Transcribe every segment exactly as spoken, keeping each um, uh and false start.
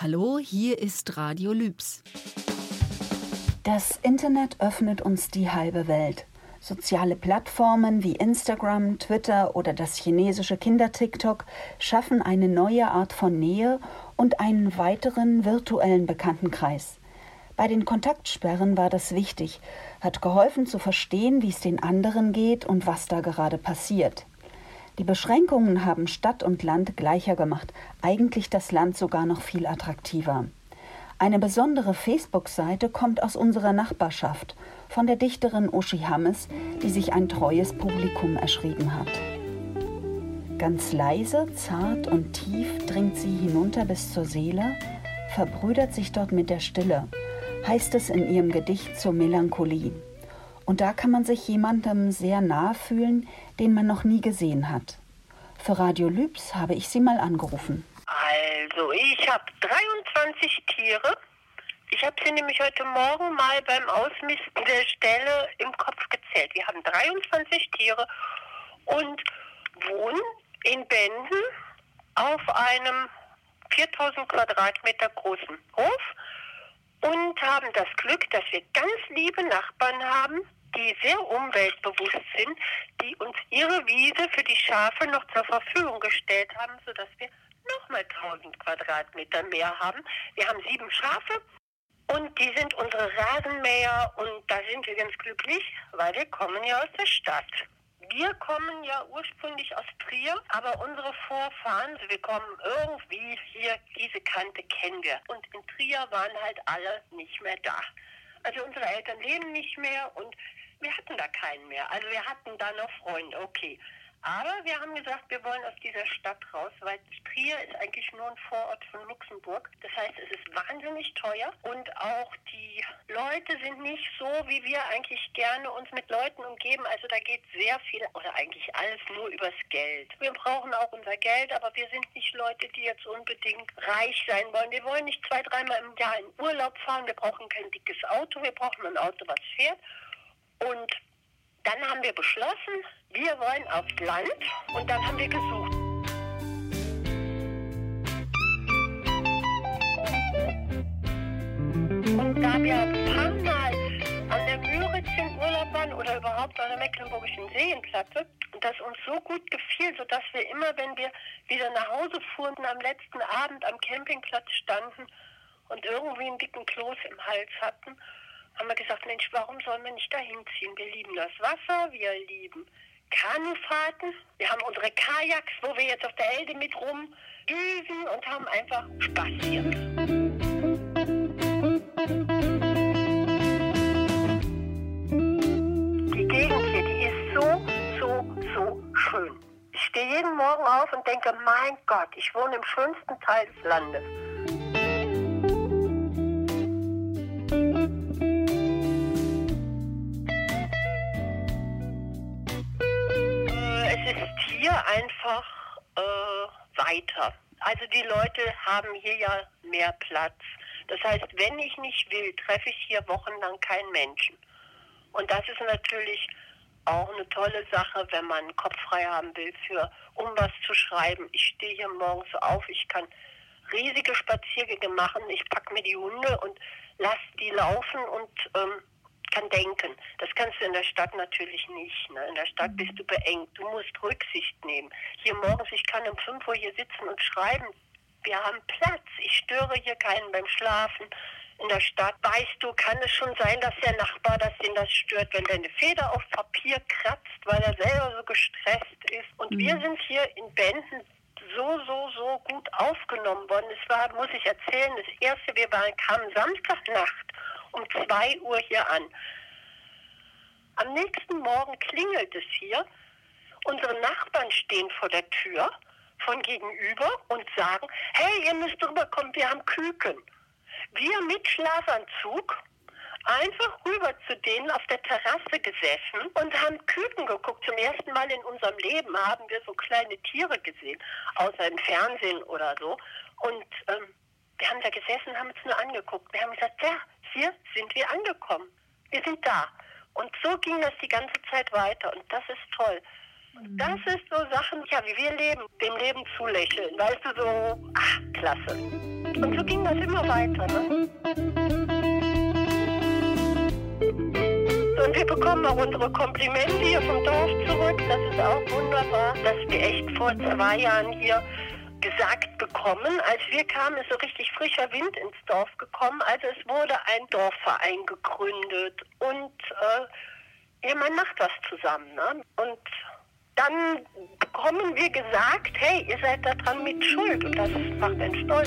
Hallo, hier ist Radio Lübs. Das Internet öffnet uns die halbe Welt. Soziale Plattformen wie Instagram, Twitter oder das chinesische Kinder-TikTok schaffen eine neue Art von Nähe und einen weiteren virtuellen Bekanntenkreis. Bei den Kontaktsperren war das wichtig, hat geholfen zu verstehen, wie es den anderen geht und was da gerade passiert. Die Beschränkungen haben Stadt und Land gleicher gemacht, eigentlich das Land sogar noch viel attraktiver. Eine besondere Facebook-Seite kommt aus unserer Nachbarschaft, von der Dichterin Uschi Hammes, die sich ein treues Publikum erschrieben hat. Ganz leise, zart und tief dringt sie hinunter bis zur Seele, verbrüdert sich dort mit der Stille, heißt es in ihrem Gedicht zur Melancholie. Und da kann man sich jemandem sehr nahe fühlen, den man noch nie gesehen hat. Für Radio Lübs habe ich sie mal angerufen. Also, ich habe dreiundzwanzig Tiere. Ich habe sie nämlich heute Morgen mal beim Ausmisten der Ställe im Kopf gezählt. Wir haben dreiundzwanzig Tiere und wohnen in Benden auf einem viertausend Quadratmeter großen Hof und haben das Glück, dass wir ganz liebe Nachbarn haben, die sehr umweltbewusst sind, die uns ihre Wiese für die Schafe noch zur Verfügung gestellt haben, sodass wir nochmal tausend Quadratmeter mehr haben. Wir haben sieben Schafe und die sind unsere Rasenmäher und da sind wir ganz glücklich, weil wir kommen ja aus der Stadt. Wir kommen ja ursprünglich aus Trier, aber unsere Vorfahren, wir kommen irgendwie hier, diese Kante kennen wir. Und in Trier waren halt alle nicht mehr da. Also unsere Eltern leben nicht mehr und wir hatten da keinen mehr. Also wir hatten da noch Freunde, okay. Aber wir haben gesagt, wir wollen aus dieser Stadt raus, weil Trier ist eigentlich nur ein Vorort von Luxemburg. Das heißt, es ist wahnsinnig teuer und auch die Leute sind nicht so, wie wir eigentlich gerne uns mit Leuten umgeben. Also da geht sehr viel oder eigentlich alles nur übers Geld. Wir brauchen auch unser Geld, aber wir sind nicht Leute, die jetzt unbedingt reich sein wollen. Wir wollen nicht zwei, dreimal im Jahr in Urlaub fahren. Wir brauchen kein dickes Auto. Wir brauchen ein Auto, was fährt. Und dann haben wir beschlossen, wir wollen aufs Land und dann haben wir gesucht. Und da wir ein paar Mal an der Müritz in Urlaub waren oder überhaupt an der Mecklenburgischen Seenplatte und das uns so gut gefiel, sodass wir immer, wenn wir wieder nach Hause fuhren, am letzten Abend am Campingplatz standen und irgendwie einen dicken Kloß im Hals hatten, haben wir gesagt, Mensch, warum sollen wir nicht dahin ziehen? Wir lieben das Wasser, wir lieben Kanufahrten, wir haben unsere Kajaks, wo wir jetzt auf der Elde mit rumdüsen und haben einfach Spaß hier. Die Gegend hier, die ist so, so, so schön. Ich stehe jeden Morgen auf und denke, mein Gott, ich wohne im schönsten Teil des Landes. Hier einfach äh, weiter. Also die Leute haben hier ja mehr Platz. Das heißt, wenn ich nicht will, treffe ich hier wochenlang keinen Menschen. Und das ist natürlich auch eine tolle Sache, wenn man einen Kopf frei haben will, für um was zu schreiben. Ich stehe hier morgens auf, ich kann riesige Spaziergänge machen, ich packe mir die Hunde und lasse die laufen und ähm, kann denken. Das kannst du in der Stadt natürlich nicht. Ne? In der Stadt bist du beengt. Du musst Rücksicht nehmen. Hier morgens, ich kann um fünf Uhr hier sitzen und schreiben. Wir haben Platz. Ich störe hier keinen beim Schlafen. In der Stadt, weißt du, kann es schon sein, dass der Nachbar, dass den das stört, wenn der eine Feder auf Papier kratzt, weil er selber so gestresst ist. Und mhm. wir sind hier in Benden so, so, so gut aufgenommen worden. Es war, muss ich erzählen, das erste, wir waren, kamen Samstagnacht um zwei Uhr hier an. Am nächsten Morgen klingelt es hier. Unsere Nachbarn stehen vor der Tür von gegenüber und sagen, hey, ihr müsst rüberkommen, wir haben Küken. Wir mit Schlafanzug einfach rüber zu denen auf der Terrasse gesessen und haben Küken geguckt. Zum ersten Mal in unserem Leben haben wir so kleine Tiere gesehen, außer im Fernsehen oder so. Und ähm, wir haben da gesessen, haben uns nur angeguckt. Wir haben gesagt, ja, hier sind wir angekommen. Wir sind da. Und so ging das die ganze Zeit weiter. Und das ist toll. Das ist so Sachen, ja, wie wir leben, dem Leben zulächeln, weißt du, so, ach, klasse. Und so ging das immer weiter, ne? Und wir bekommen auch unsere Komplimente hier vom Dorf zurück. Das ist auch wunderbar, dass wir echt vor zwei Jahren hier gesagt bekommen. Als wir kamen, ist so richtig frischer Wind ins Dorf gekommen. Also es wurde ein Dorfverein gegründet und äh, ja, man macht was zusammen. Ne? Und dann bekommen wir gesagt, hey, ihr seid daran mit schuld und das macht einen stolz.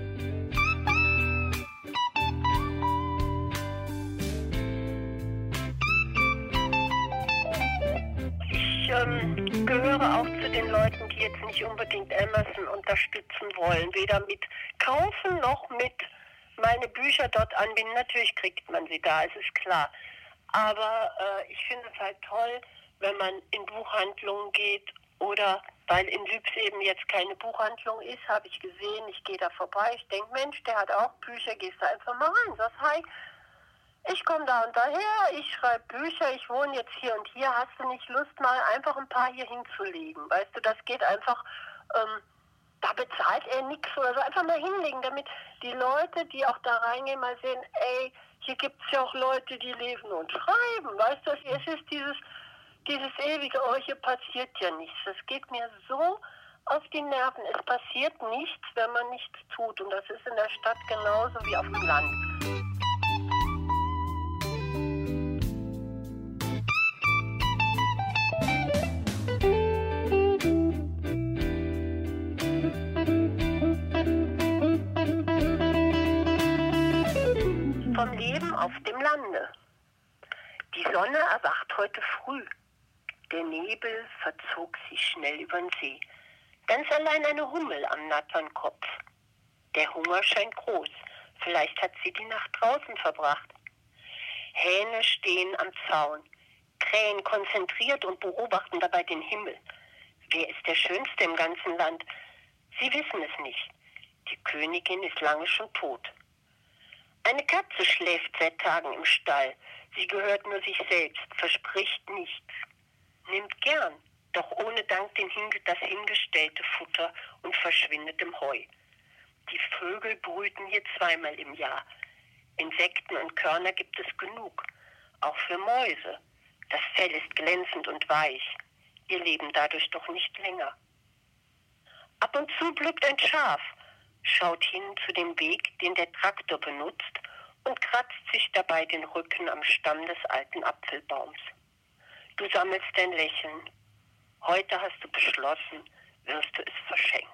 Ich ähm, gehöre auch zu den Leuten, die jetzt nicht unbedingt Amazon unterstützen wollen. Weder mit Kaufen noch mit meine Bücher dort anbinden. Natürlich kriegt man sie da, es ist klar. Aber äh, ich finde es halt toll, wenn man in Buchhandlungen geht oder weil in Lübs eben jetzt keine Buchhandlung ist, habe ich gesehen, ich gehe da vorbei, ich denke, Mensch, der hat auch Bücher, gehst da einfach mal rein, sagst, hi, ich komme da und daher, ich schreibe Bücher, ich wohne jetzt hier und hier, hast du nicht Lust, mal einfach ein paar hier hinzulegen? Weißt du, das geht einfach, ähm, da bezahlt er nichts oder so, einfach mal hinlegen, damit die Leute, die auch da reingehen, mal sehen, ey, hier gibt es ja auch Leute, die lesen und schreiben, weißt du, es ist dieses, dieses ewige, oh, hier passiert ja nichts, das geht mir so auf die Nerven, es passiert nichts, wenn man nichts tut und das ist in der Stadt genauso wie auf dem Land. Vom Leben auf dem Lande. Die Sonne erwacht heute früh. Der Nebel verzog sich schnell übern See. Ganz allein eine Hummel am nattern Kopf. Der Hunger scheint groß. Vielleicht hat sie die Nacht draußen verbracht. Hähne stehen am Zaun. Krähen konzentriert und beobachten dabei den Himmel. Wer ist der Schönste im ganzen Land? Sie wissen es nicht. Die Königin ist lange schon tot. Eine Katze schläft seit Tagen im Stall. Sie gehört nur sich selbst, verspricht nichts. Nimmt gern, doch ohne Dank den Hinge- das hingestellte Futter und verschwindet im Heu. Die Vögel brüten hier zweimal im Jahr. Insekten und Körner gibt es genug, auch für Mäuse. Das Fell ist glänzend und weich. Ihr leben dadurch doch nicht länger. Ab und zu blüht ein Schaf, schaut hin zu dem Weg, den der Traktor benutzt und kratzt sich dabei den Rücken am Stamm des alten Apfelbaums. Du sammelst dein Lächeln. Heute hast du beschlossen, wirst du es verschenken.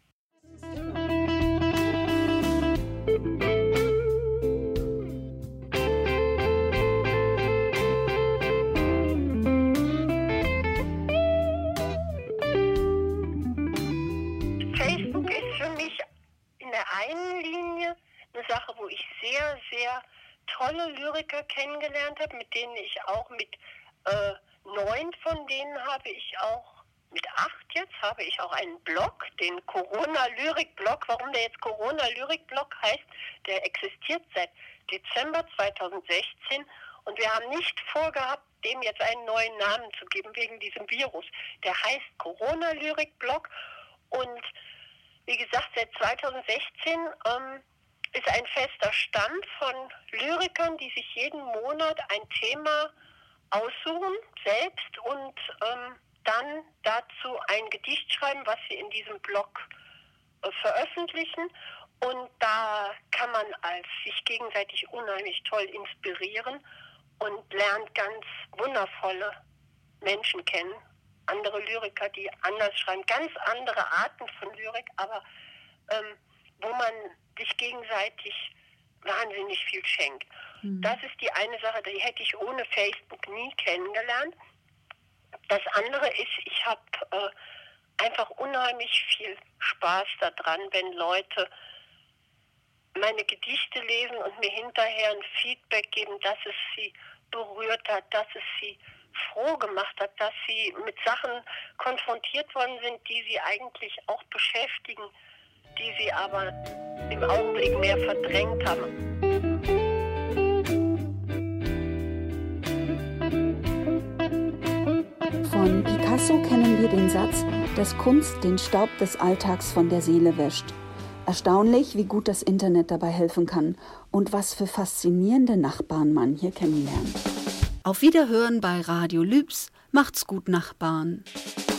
Facebook ist für mich in der einen Linie eine Sache, wo ich sehr, sehr tolle Lyriker kennengelernt habe, mit denen ich auch mit äh, neun von denen habe ich auch, mit acht jetzt habe ich auch einen Blog, den Corona-Lyrik-Blog. Warum der jetzt Corona-Lyrik-Blog heißt, der existiert seit Dezember zweitausendsechzehn und wir haben nicht vorgehabt, dem jetzt einen neuen Namen zu geben wegen diesem Virus. Der heißt Corona-Lyrik-Blog und wie gesagt, seit zweitausendsechzehn ähm, ist ein fester Stamm von Lyrikern, die sich jeden Monat ein Thema aussuchen selbst und ähm, dann dazu ein Gedicht schreiben, was sie in diesem Blog äh, veröffentlichen. Und da kann man als sich gegenseitig unheimlich toll inspirieren und lernt ganz wundervolle Menschen kennen. Andere Lyriker, die anders schreiben, ganz andere Arten von Lyrik, aber ähm, wo man sich gegenseitig wahnsinnig viel schenkt. Mhm. Das ist die eine Sache, die hätte ich ohne Facebook nie kennengelernt. Das andere ist, ich habe äh, einfach unheimlich viel Spaß daran, wenn Leute meine Gedichte lesen und mir hinterher ein Feedback geben, dass es sie berührt hat, dass es sie froh gemacht hat, dass sie mit Sachen konfrontiert worden sind, die sie eigentlich auch beschäftigen, die sie aber im Augenblick mehr verdrängt haben. Von Picasso so kennen wir den Satz, dass Kunst den Staub des Alltags von der Seele wäscht. Erstaunlich, wie gut das Internet dabei helfen kann und was für faszinierende Nachbarn man hier kennenlernt. Auf Wiederhören bei Radio Lübs. Macht's gut, Nachbarn.